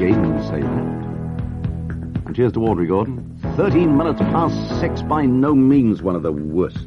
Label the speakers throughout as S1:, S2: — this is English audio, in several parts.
S1: gaming say that. And cheers to Audrey Gordon. 13 minutes past 6, by no means one of the worst.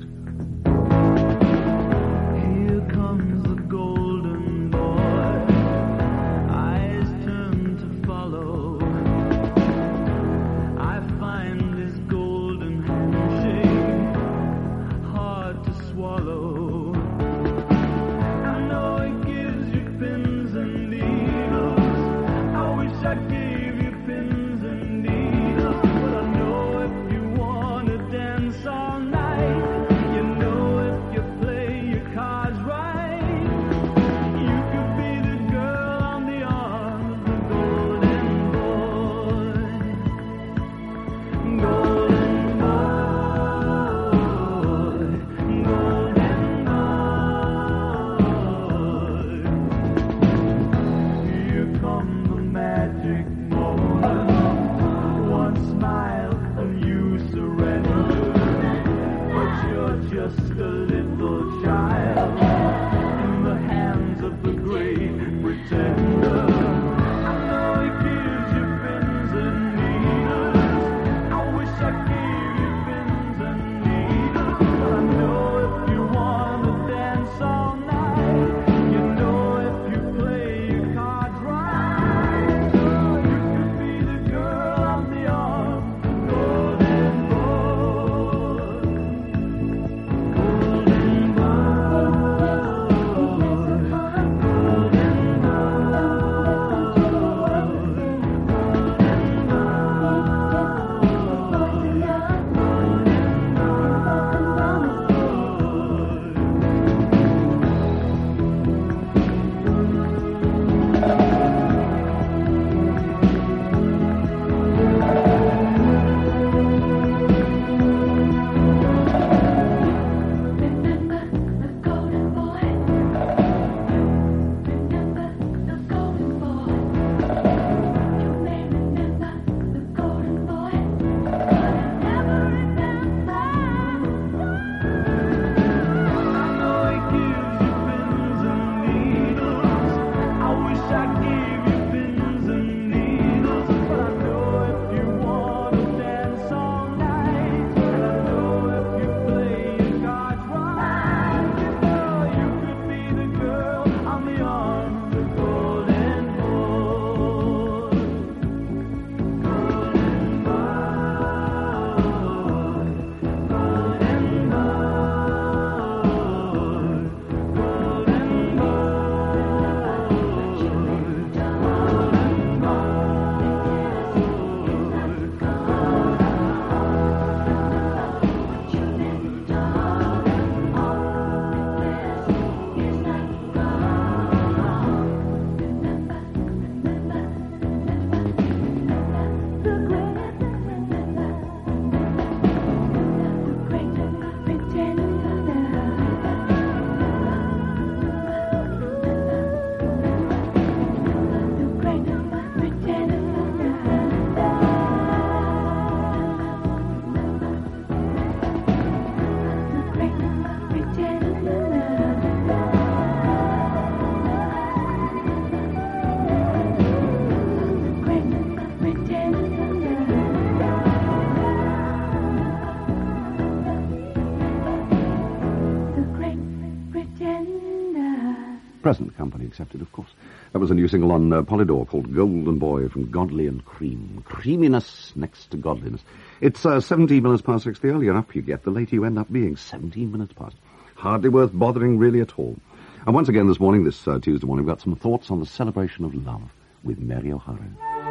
S1: Present company accepted, of course. That was a new single on Polydor called Golden Boy from Godly and Cream. Creaminess next to godliness. It's 17 minutes past 6. The earlier up you get, the later you end up being. 17 minutes past. Hardly worth bothering really at all. And once again this morning, this Tuesday morning, we've got some thoughts on the celebration of love with Mary O'Hara.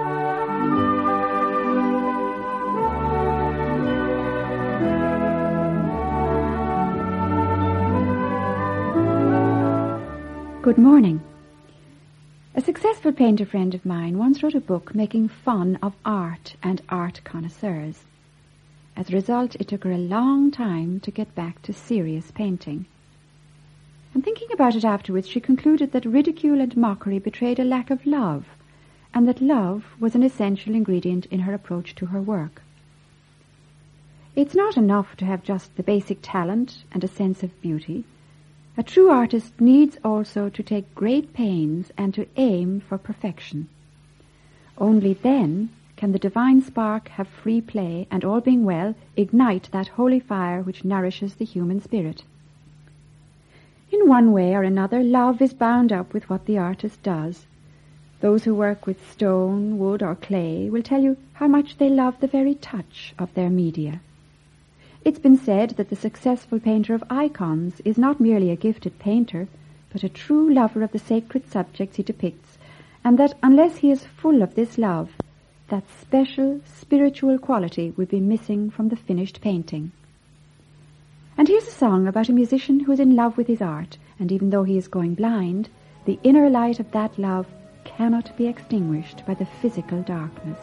S2: Good morning. A successful painter friend of mine once wrote a book making fun of art and art connoisseurs. As a result, it took her a long time to get back to serious painting. And thinking about it afterwards, she concluded that ridicule and mockery betrayed a lack of love, and that love was an essential ingredient in her approach to her work. It's not enough to have just the basic talent and a sense of beauty. A true artist needs also to take great pains and to aim for perfection. Only then can the divine spark have free play and, all being well, ignite that holy fire which nourishes the human spirit. In one way or another, love is bound up with what the artist does. Those who work with stone, wood, or clay will tell you how much they love the very touch of their media. It's been said that the successful painter of icons is not merely a gifted painter, but a true lover of the sacred subjects he depicts, and that unless he is full of this love, that special spiritual quality will be missing from the finished painting. And here's a song about a musician who is in love with his art, and even though he is going blind, the inner light of that love cannot be extinguished by the physical darkness.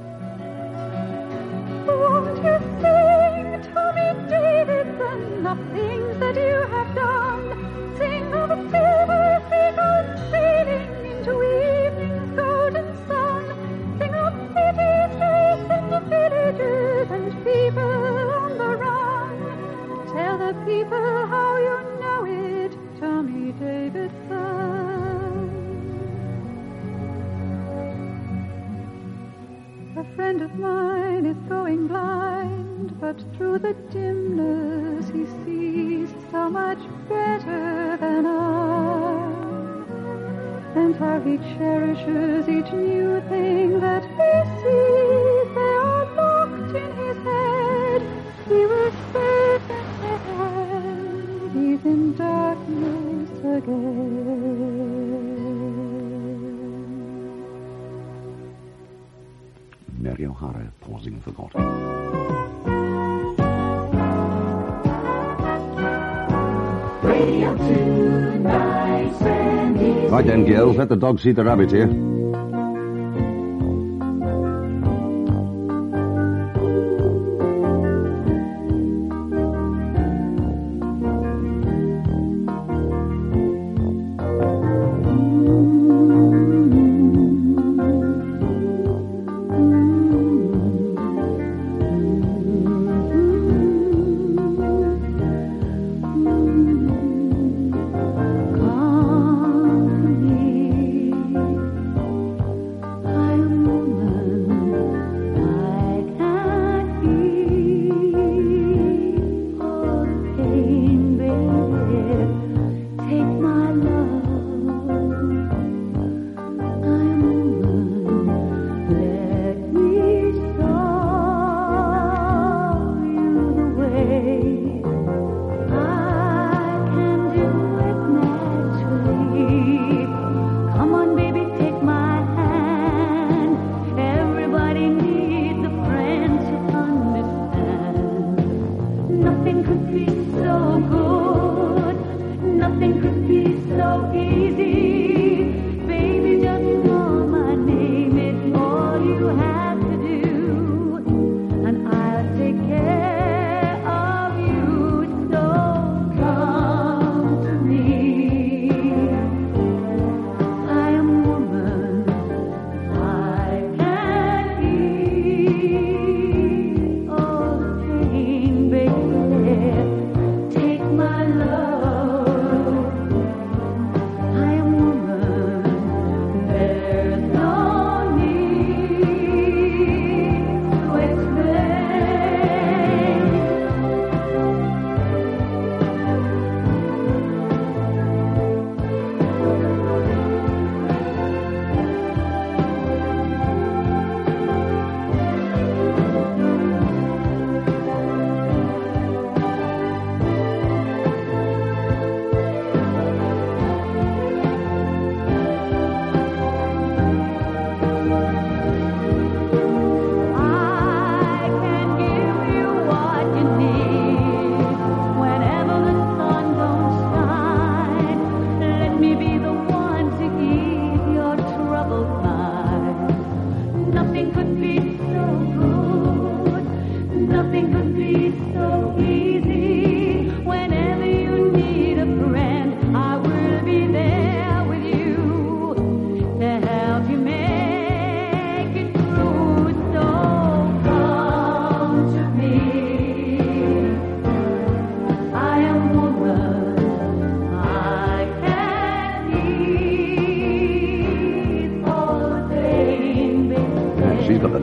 S2: Won't you sing to me, Davidson, of things that you have done? Sing of a silver seagull sailing into evening's golden sun. Sing of city streets and the villages and people on the run. Tell the people how you know it, Tommy Davidson. A friend of mine is going blind, but through the dimness he sees so much better than I. And how he cherishes each new thing that he sees. They are locked in his head. He whispers and he's in darkness again.
S1: Mary O'Hara, pausing for thought. Right then, girls, let the dogs see the rabbit here.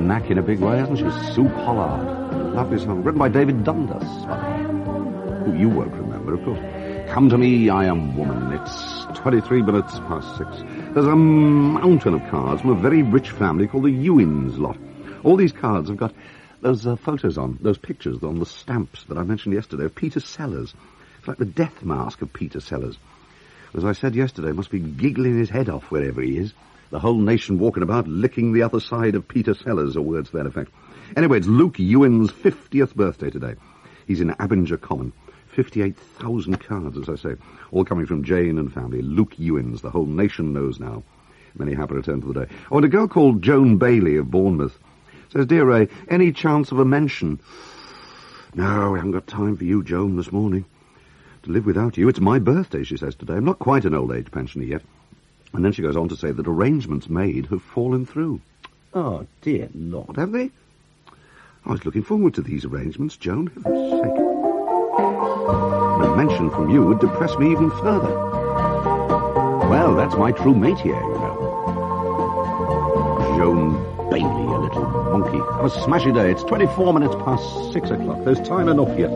S1: knack in a big way, hasn't she? Sue Pollard. Lovely song. Written by David Dundas. Who you won't remember, of course. Come to me, I am woman. It's 23 minutes past 6. There's a mountain of cards from a very rich family called the Ewins lot. All these cards have got those photos on, those pictures on the stamps that I mentioned yesterday of Peter Sellers. It's like the death mask of Peter Sellers. As I said yesterday, must be giggling his head off wherever he is. The whole nation walking about licking the other side of Peter Sellers, or words to that effect. Anyway, it's Luke Ewins' 50th birthday today. He's in Abinger Common. 58,000 cards, as I say, all coming from Jane and family. Luke Ewins, the whole nation knows now. Many happy return for the day. Oh, and a girl called Joan Bailey of Bournemouth says, Dear Ray, any chance of a mention? No, we haven't got time for you, Joan, this morning. To live without you. It's my birthday, she says today. I'm not quite an old age pensioner yet. And then she goes on to say that arrangements made have fallen through. Oh, dear Lord, have they? I was looking forward to these arrangements, Joan, heaven's sake. A mention from you would depress me even further. Well, that's my true mate here, you know. Joan Bailey, a little monkey. Have a smashy day. It's 24 minutes past 6 o'clock. There's time enough yet.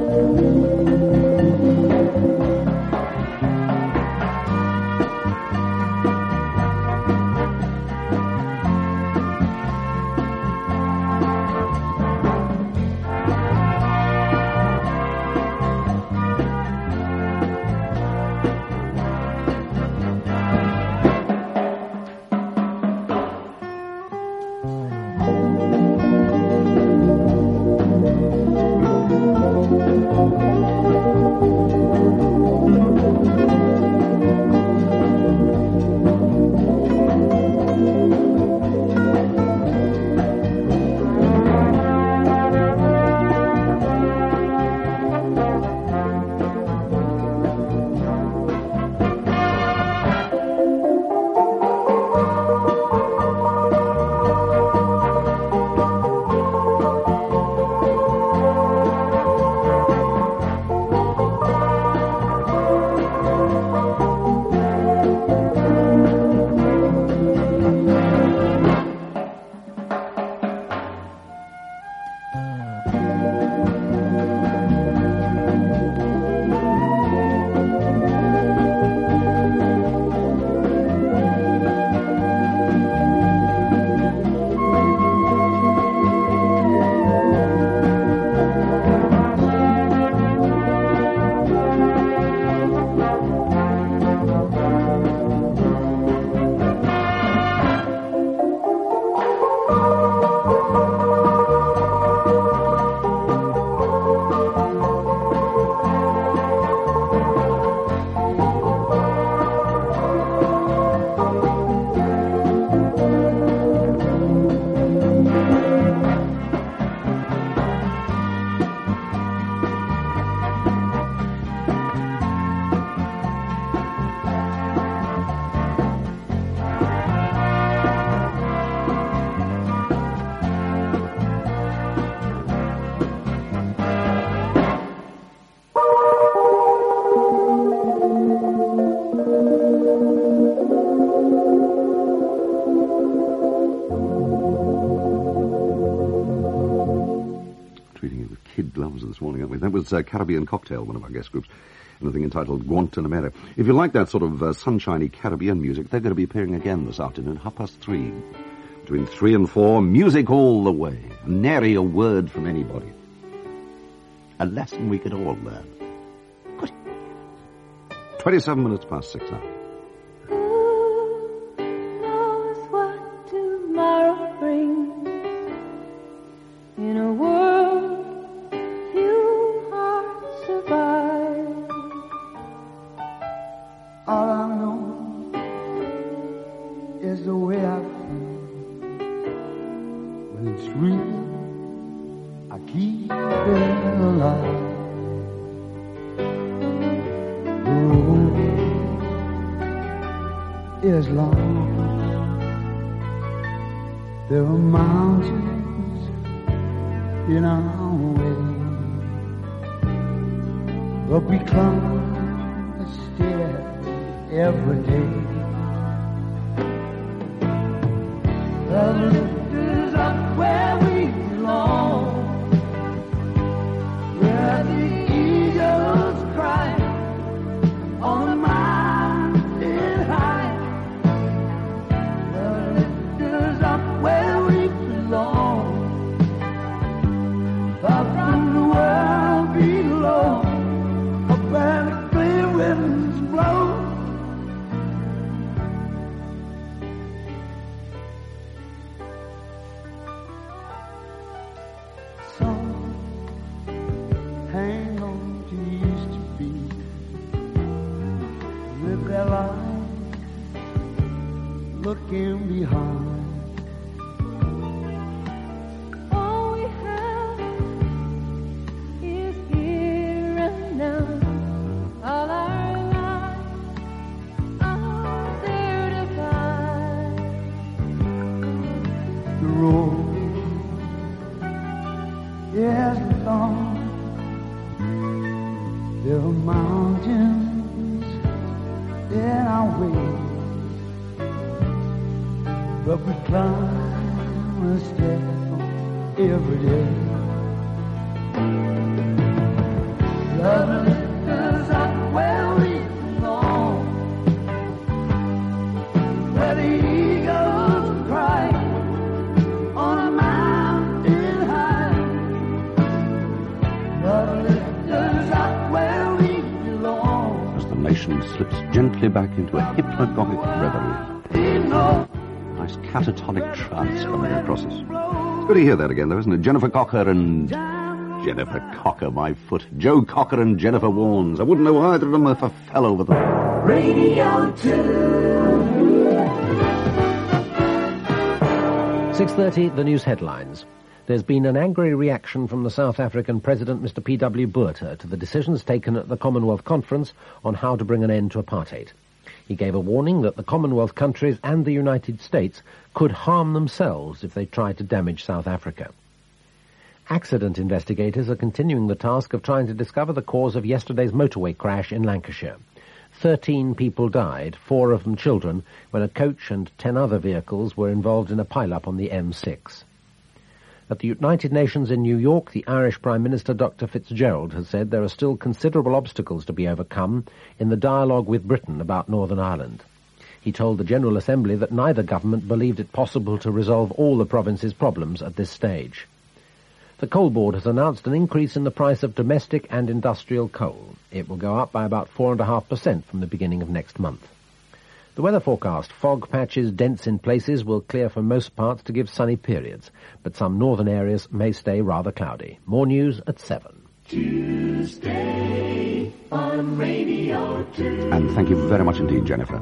S1: This morning, aren't we? That was Caribbean Cocktail, one of our guest groups, in a thing entitled Guantanamera. If you like that sort of sunshiny Caribbean music, they're going to be appearing again this afternoon, 3:30. Between 3 and 4, music all the way. Nary a word from anybody. A lesson we could all learn. Good. 27 minutes past 6 now.
S3: Who knows what tomorrow brings in a world
S4: all I know is the way I feel. When it's real, I keep it alive. The road is long. There are mountains in our way, but we climb a stair every day. The lift is up where looking behind.
S3: All we have is here and now. All our lives are there to find.
S4: The road is long. There are mountains in our way, but we climb a step every day. Love lifts us up where we belong, where the eagles cry on a mountain high. Love lifts us up where we belong.
S1: As the nation slips gently back into a hypnagogic reverie. Nice catatonic trance coming across us. It's good to hear that again, though, isn't it? Jennifer Cocker and... Jennifer Cocker, my foot. Joe Cocker and Jennifer Warnes. I wouldn't know either of them if I fell over them.
S4: Radio 2.
S5: 6:30, the news headlines. There's been an angry reaction from the South African President, Mr. P.W. Botha, to the decisions taken at the Commonwealth Conference on how to bring an end to apartheid. He gave a warning that the Commonwealth countries and the United States could harm themselves if they tried to damage South Africa. Accident investigators are continuing the task of trying to discover the cause of yesterday's motorway crash in Lancashire. 13 people died, 4 of them children, when a coach and 10 other vehicles were involved in a pile-up on the M6. At the United Nations in New York, the Irish Prime Minister Dr. Fitzgerald has said there are still considerable obstacles to be overcome in the dialogue with Britain about Northern Ireland. He told the General Assembly that neither government believed it possible to resolve all the province's problems at this stage. The Coal Board has announced an increase in the price of domestic and industrial coal. It will go up by about 4.5% from the beginning of next month. The weather forecast: fog patches dense in places will clear for most parts to give sunny periods, but some northern areas may stay rather cloudy. More news at 7.
S6: Tuesday on Radio 2.
S1: And thank you very much indeed, Jennifer.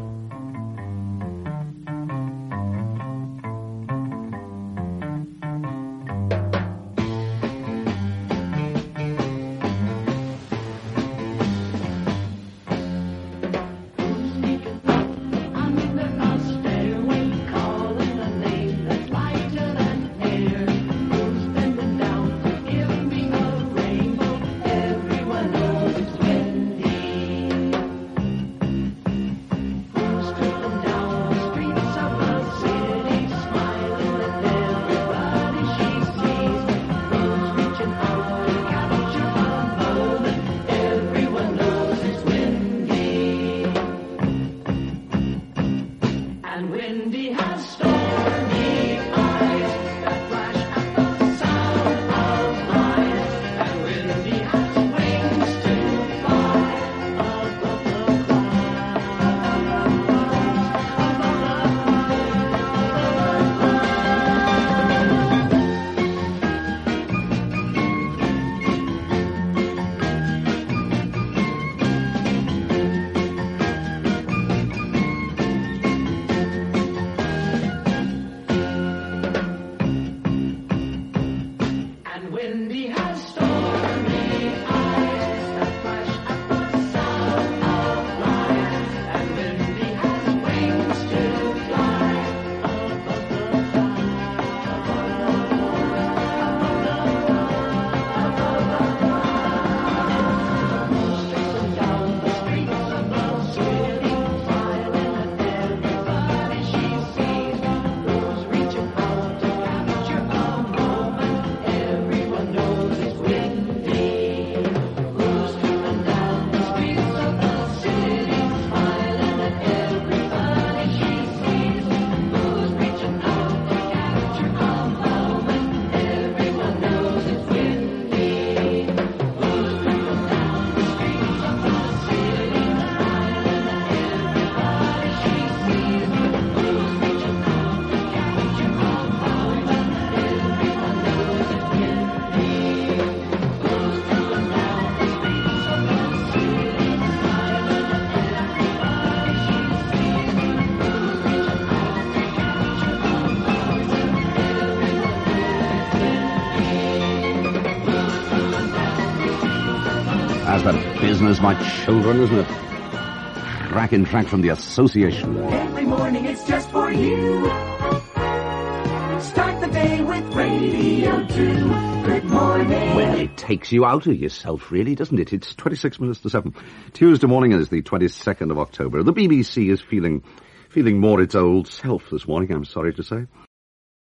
S1: that business, my children, isn't it? Track in track from the Association.
S6: Every morning it's just for you. Start the day with Radio 2. Good morning.
S1: Well, it takes you out of yourself, really, doesn't it? It's 26 minutes to 7. Tuesday morning is the 22nd of October. The BBC is feeling more its old self this morning, I'm sorry to say.